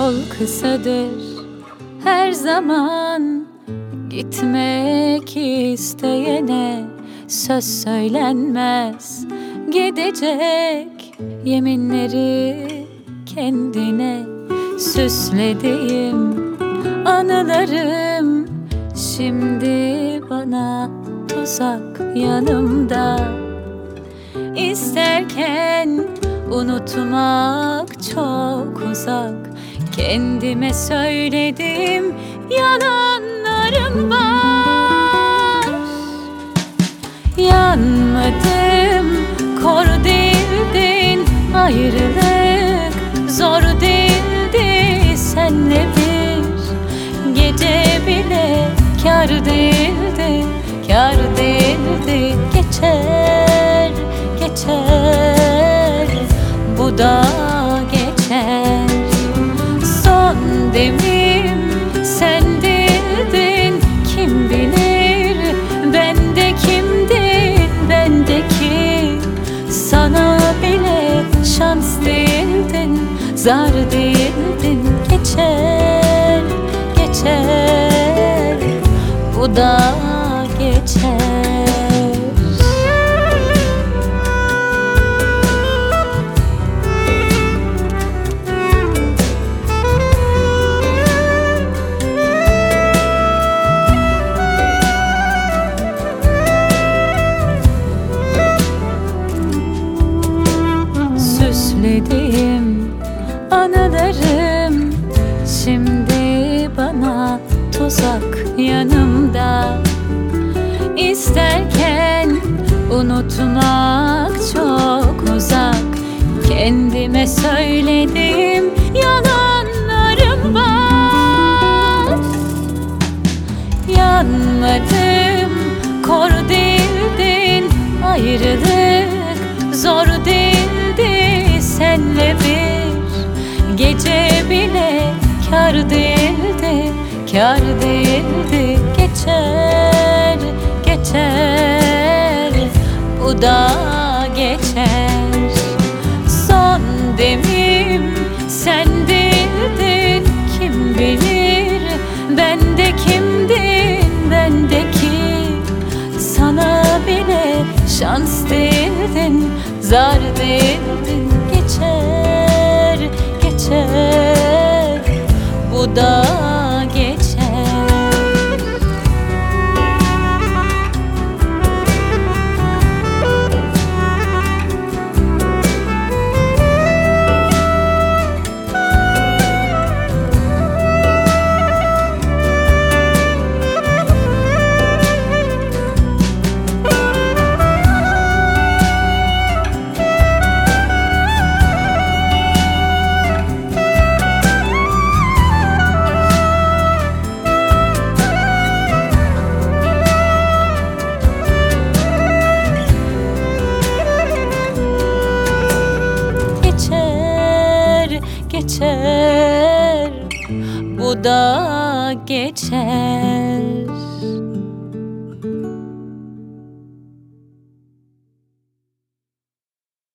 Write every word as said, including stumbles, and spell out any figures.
Yol kısadır her zaman, gitmek isteyene söz söylenmez. Gidecek yeminleri kendine süslediğim anılarım şimdi bana tuzak yanımda. İsterken unutmak çok uzak, kendime söylediğim yalanlarım var. Yanmadım, kor değildin, ayrılık zor değildi. Senle bir gece bile kâr değildi, kâr değildi. Geçer, geçer, bu da geçer. Son demim sen değildin, kim bilir bende kimdin, bendeki. Sana bile şans değildin, zar değildin. Geçer, geçer, bu da geçer. Süslediğim anılarım şimdi bana tuzak yanımda. İsterken unutmak çok uzak, kendime söylediğim yalanlarım var. Yanmadım, kor değildin, ayrılık zor değildi. Senle bir gece bile kâr değildi, kâr değildi. Geçer, geçer, bu da geçer. Son demim sen değildin, kim bilir bende kimdin, bendeki. Sana bile şans değildin, zar değildin. Geçer, geçer, bu da geçer. Geçer, bu da geçer.